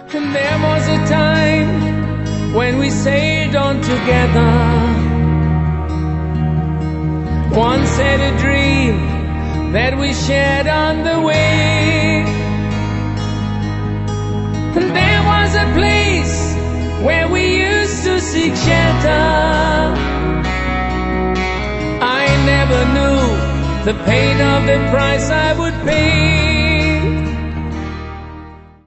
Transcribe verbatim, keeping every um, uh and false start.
And there was a time when we sailed on together. Once had a dream that we shared on the way. And there was a place where we used to seek shelter. I never knew the pain of the price I would pay.